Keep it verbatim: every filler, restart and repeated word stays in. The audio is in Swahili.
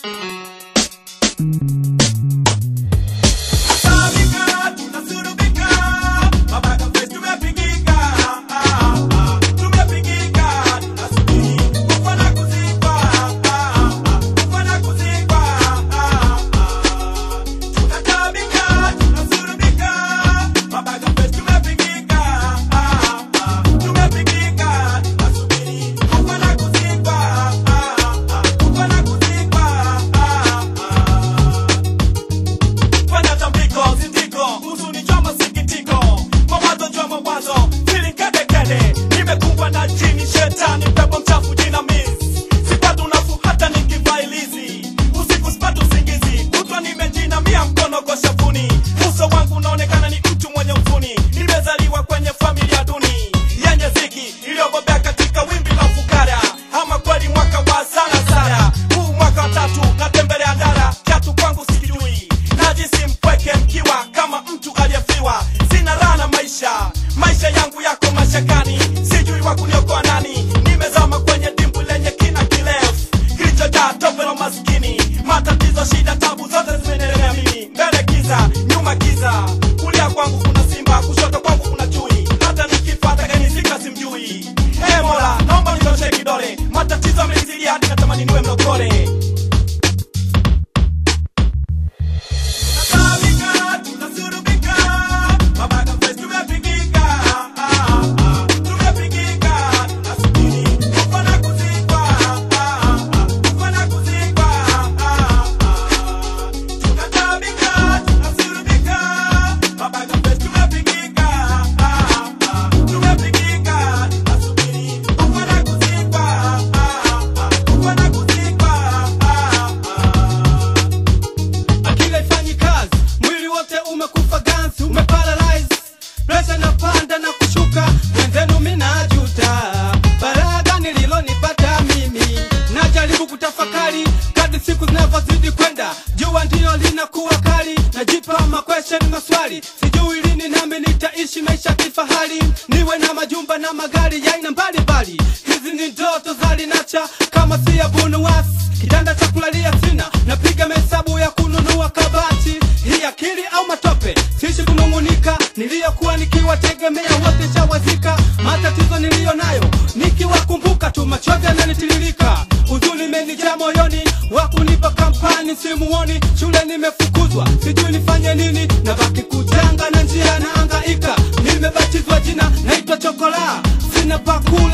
Maisha yangu yako mashakani, sijui wakuniokoa nani. Nimezama kwenye dimbu lenye kina kirefu kilichojaa tope la maskini. Matatizo, shida, tabu zote zimenelea mimi. Mbele giza, nyuma giza, kulia kwangu kuna simba, kushoto kwangu kuna chui. Hata nikipata gani sika simjui. Hey Mola, naomba nitoshe kidole. Matatizo yamenizidia hadi natamani niwe mlokole. Siku zinavozidi kwenda, jua ndio linakuwa kali. Najipa ma question maswali, sijui lini nami nitaishi maisha kifahari. Niwe na majumba na magari ya aina mbalimbali. Hizi ni ndoto za linacha kama si ya bunuwasi. Kitanda cha kulalia sina, napiga mahesabu ya kununua kabati. Hii akili au matope, siishi kunungunika. Niliyokuwa nikiwategemea wote shawazika. Matatizo niliyo nayo nikiwakumbuka tu machozi yananitiririka. Huzuni menijaa moyoni, wakunipa kampani simuoni. Shule nimefukuzwa, sijui nifanye nini. Nabaki kujanga na njia na angaika. Nimebatizwa jina, naitwa Chokola, sina paku